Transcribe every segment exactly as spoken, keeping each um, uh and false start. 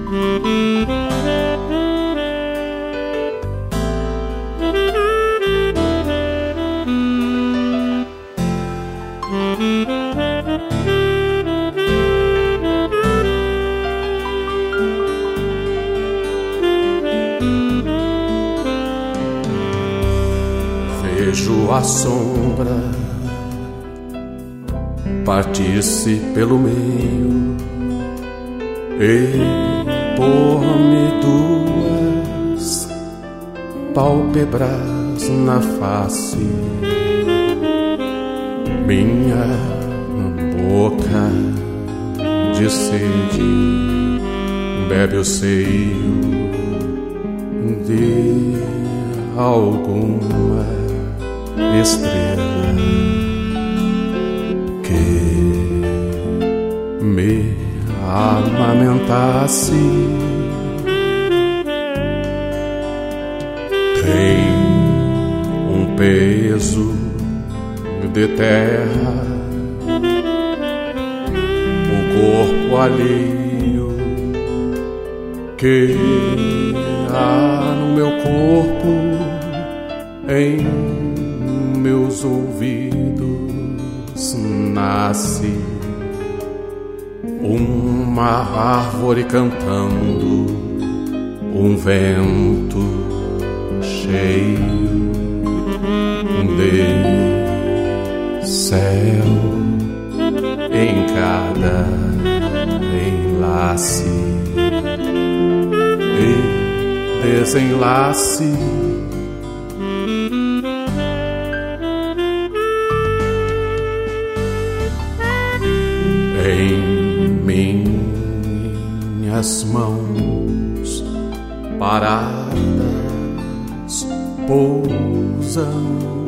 Vejo a sombra partir-se pelo meio e pôr-me duas pálpebras na face. Minha boca de sede bebe o seio de alguma estrela que me amamentasse. Tem um peso de terra, um corpo alheio que há no meu corpo, em meus ouvidos nasce uma árvore cantando, um vento cheio de céu em cada enlace e desenlace. Em minhas mãos paradas pousam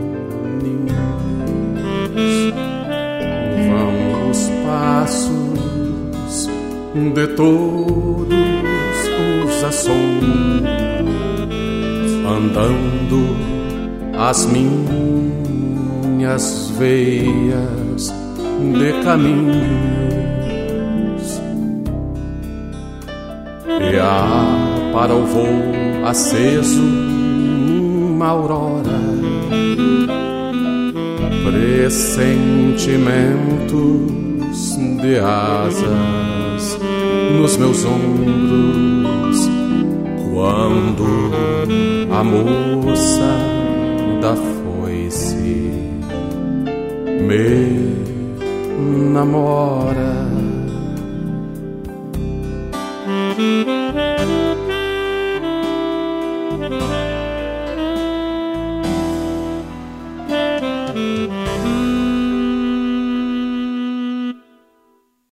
ninhos, vão os passos de todos os assombros, andando as minhas veias de caminhos, e há para o voo aceso uma aurora, pressentimentos de asas nos meus ombros, quando a moça da foice me namora.